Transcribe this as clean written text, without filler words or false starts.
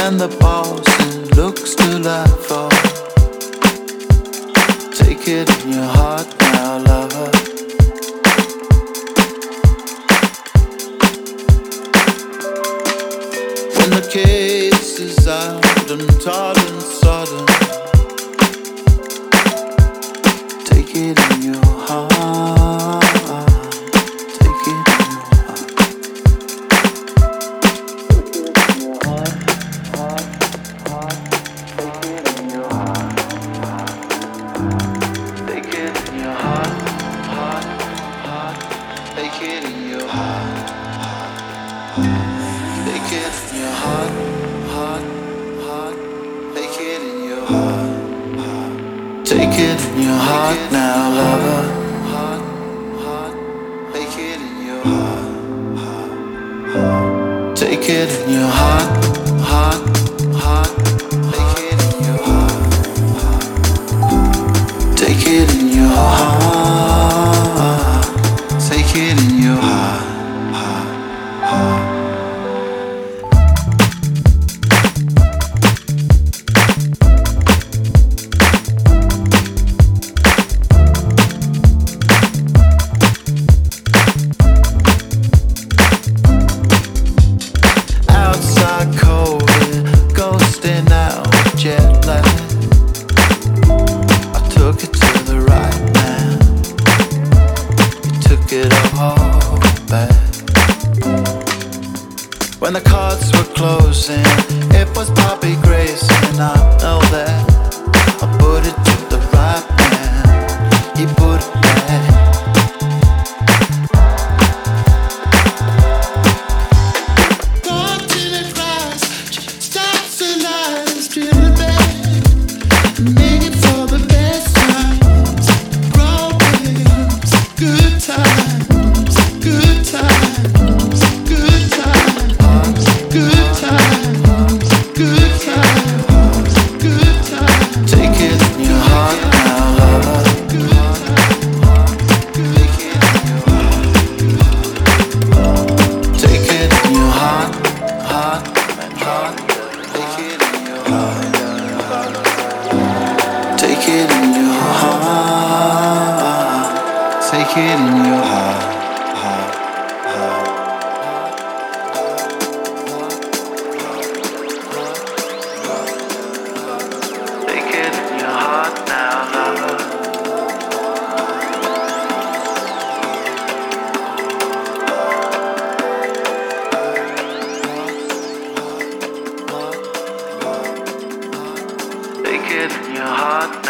and the boss looks to laugh for. Take it in your heart now, lover. When the case is out and tall and sodden, take it in your heart. Take it in your heart. Take it in your heart, heart, heart. Take it in your heart, heart. Take it in your heart, heart, heart. Take it in your heart, heart. Take it in your heart now, lover. Heart, heart. Take it in your heart, heart, heart. Take it in your heart, heart, heart. Take it in your heart, heart. Take it in your heart. Take it in your heart, heart, heart. Outside cold, ghosting out with jet lag. I took it to the right now. You took it all back. When the cards were closing, it was Bobby Grace, and I know that. I put it to the right man. He put it back. Take it in your heart. Take it in your heart, heart, heart. Take it in your heart now, lover. Take it in your heart.